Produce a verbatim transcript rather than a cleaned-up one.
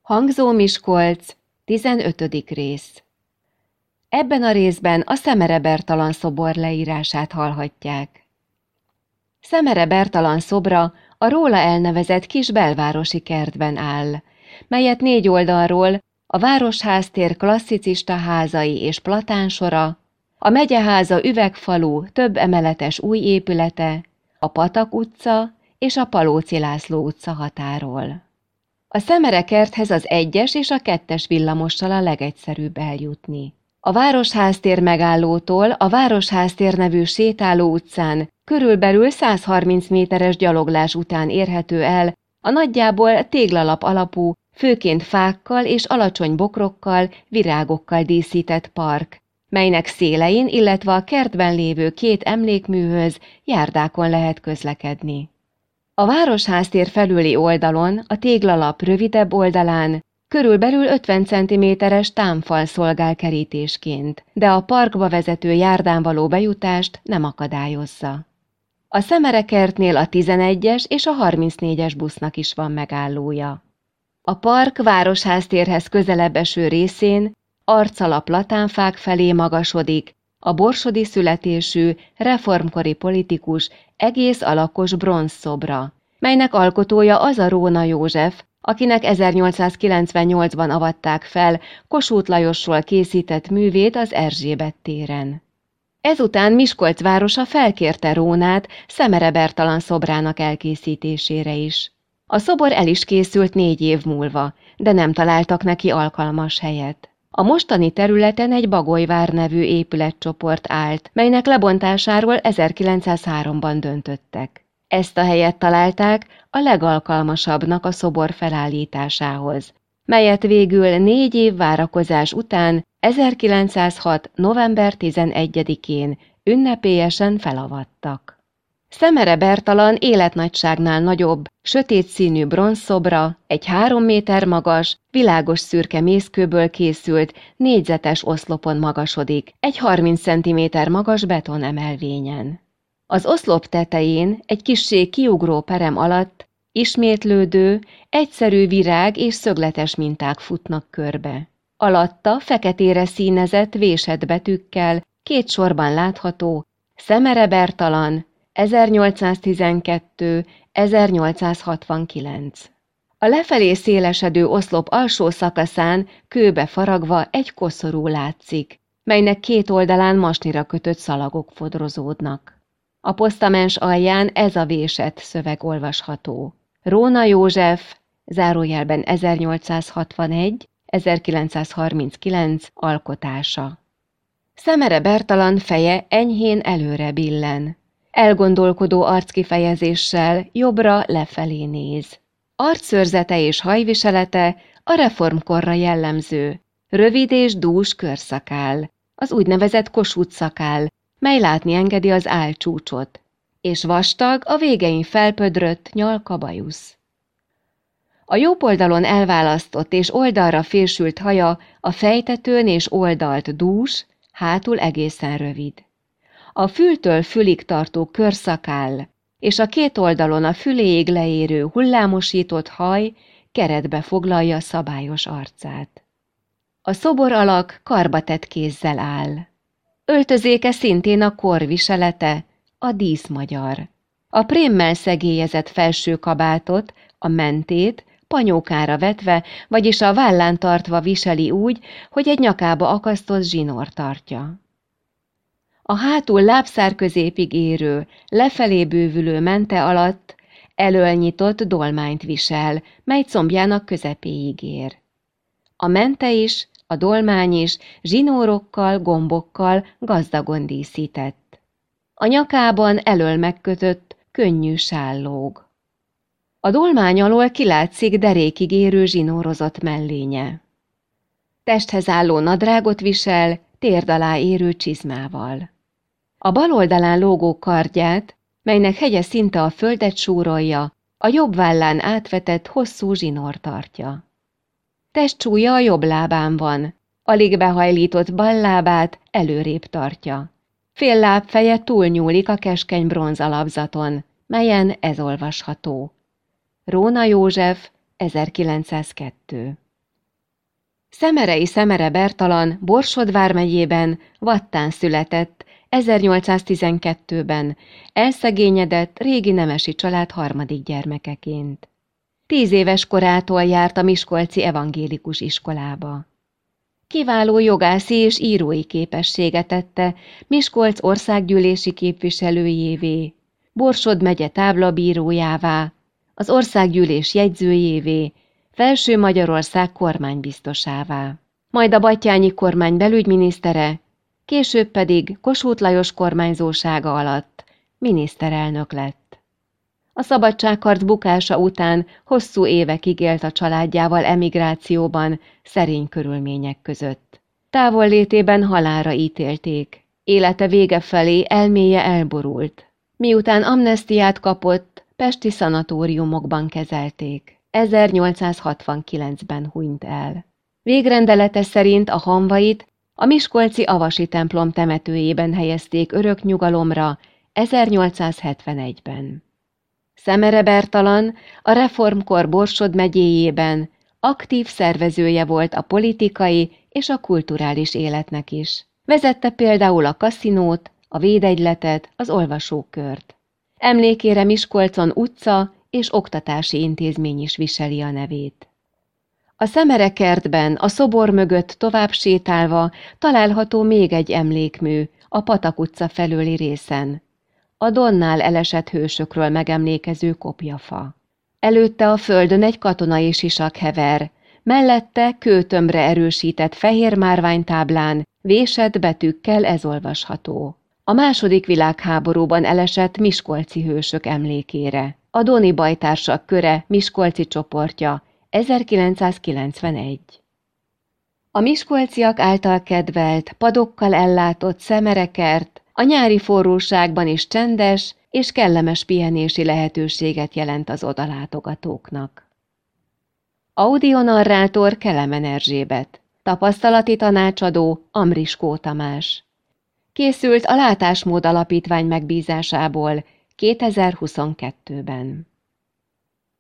Hangzó-Miskolc, tizenötödik rész. Ebben a részben a Szemere Bertalan szobor leírását hallhatják. Szemere Bertalan szobra a róla elnevezett kis belvárosi kertben áll, melyet négy oldalról a Városháztér klasszicista házai és platánsora, a Megyeháza üvegfalú több emeletes új épülete, a Patak utca és a Palóci László utca határol. A Szemere kerthez az egyes és a kettes villamossal a legegyszerűbb eljutni. A Városháztér megállótól a Városháztér nevű sétáló utcán körülbelül száz harminc méteres gyaloglás után érhető el a nagyjából téglalap alapú, főként fákkal és alacsony bokrokkal, virágokkal díszített park, melynek szélein, illetve a kertben lévő két emlékműhöz járdákon lehet közlekedni. A Városháztér felüli oldalon, a téglalap rövidebb oldalán körülbelül ötven centiméteres támfal szolgál kerítésként, de a parkba vezető járdán való bejutást nem akadályozza. A Szemere kertnél a tizenegyes és a harmincnégyes busznak is van megállója. A park Városháztérhez közelebb eső részén arccal platánfák felé magasodik a borsodi születésű, reformkori politikus egész alakos bronzszobra, melynek alkotója az a Róna József, akinek ezernyolcszázkilencvennyolcban avatták fel Kossuth Lajosról készített művét az Erzsébet téren. Ezután Miskolc városa felkérte Rónát Szemere Bertalan szobrának elkészítésére is. A szobor el is készült négy év múlva, de nem találtak neki alkalmas helyet. A mostani területen egy Bagolyvár nevű épületcsoport állt, melynek lebontásáról ezerkilencszázháromban döntöttek. Ezt a helyet találták a legalkalmasabbnak a szobor felállításához, melyet végül négy év várakozás után ezerkilencszázhat. november tizenegyedikén ünnepélyesen felavattak. Szemere Bertalan életnagyságnál nagyobb, sötét színű bronzszobra egy három méter magas, világos szürke mészkőből készült, négyzetes oszlopon magasodik, egy harminc centiméter magas betonemelvényen. Az oszlop tetején egy kissé kiugró perem alatt ismétlődő, egyszerű virág és szögletes minták futnak körbe. Alatta feketére színezett vésett betűkkel két sorban látható Szemere Bertalan ezernyolcszáztizenkettő ezernyolcszázhatvankilenc. A lefelé szélesedő oszlop alsó szakaszán kőbe faragva egy koszorú látszik, melynek két oldalán masnira kötött szalagok fodrozódnak. A posztamens alján ez a vésett szöveg olvasható. Róna József, zárójelben ezernyolcszázhatvanegy ezerkilencszázharminckilenc alkotása. Szemere Bertalan feje enyhén előre billen. Elgondolkodó arckifejezéssel jobbra lefelé néz. Arcszőrzete és hajviselete a reformkorra jellemző, rövid és dús körszakál, az úgynevezett Kossuth szakál, mely látni engedi az állcsúcsot, és vastag, a végein felpödrött nyalkabajusz. A jobb oldalon elválasztott és oldalra fésült haja a fejtetőn és oldalt dús, hátul egészen rövid. A fültől fülig tartó körszakál és a két oldalon a füléig leérő hullámosított haj keretbe foglalja szabályos arcát. A szobor alak karbatett kézzel áll. Öltözéke szintén a kor viselete, a díszmagyar. A prémmel szegélyezett felső kabátot, a mentét panyókára vetve, vagyis a vállán tartva viseli úgy, hogy egy nyakába akasztott zsinór tartja. A hátul lábszár középig érő, lefelé bővülő mente alatt elöl nyitott dolmányt visel, mely combjának közepéig ér. A mente is, a dolmány is zsinórokkal, gombokkal gazdagon díszített. A nyakában elöl megkötött, könnyű sál lóg. A dolmány alól kilátszik derékig érő zsinórozott mellénye. Testhez álló nadrágot visel, térd alá érő csizmával. A bal oldalán lógó kardját, melynek hegye szinte a földet súrolja, a jobb vállán átvetett hosszú zsinór tartja. Testcsúlya a jobb lábán van, alig behajlított bal lábát előrébb tartja. Fél lábfeje túlnyúlik a keskeny bronz alapzaton, melyen ez olvasható. Róna József, ezerkilencszázkettő. Szemerei Szemere Bertalan Borsod vármegyében Vattán született, ezernyolcszáztizenkettőben, elszegényedett régi nemesi család harmadik gyermekeként. Tíz éves korától járt a miskolci evangélikus iskolába. Kiváló jogászi és írói képessége tette Miskolc országgyűlési képviselőjévé, Borsod megye táblabírójává, az országgyűlés jegyzőjévé, Felső Magyarország kormánybiztosává. Majd a Batthyány kormány belügyminisztere, később pedig Kossuth Lajos kormányzósága alatt miniszterelnök lett. A szabadságharc bukása után hosszú évekig élt a családjával emigrációban, szerény körülmények között. Távollétében halálra ítélték. Élete vége felé elméje elborult. Miután amnesztiát kapott, pesti szanatóriumokban kezelték. ezernyolcszázhatvankilencben hunyt el. Végrendelete szerint a hamvait a miskolci Avasi templom temetőjében helyezték örök nyugalomra ezernyolcszázhetvenegyben. Szemere Bertalan a reformkor Borsod megyéjében aktív szervezője volt a politikai és a kulturális életnek is. Vezette például a kaszinót, a védegyletet, az olvasókört. Emlékére Miskolcon utca és oktatási intézmény is viseli a nevét. A Szemere kertben, a szobor mögött tovább sétálva található még egy emlékmű a Patak utca felőli részen. A Donnál elesett hősökről megemlékező kopjafa. Előtte a földön egy katonai sisak hever, mellette kőtömbre erősített fehér márványtáblán vésett betűkkel ez olvasható. A második világháborúban elesett miskolci hősök emlékére. A Doni bajtársak köre miskolci csoportja, ezerkilencszázkilencvenegy. A miskolciak által kedvelt, padokkal ellátott Szemere-kert a nyári forróságban is csendes és kellemes pihenési lehetőséget jelent az odalátogatóknak. Audionarrátor Kelemen Erzsébet, tapasztalati tanácsadó Amriskó Tamás. Készült a Látásmód Alapítvány megbízásából kétezer-huszonkettőben.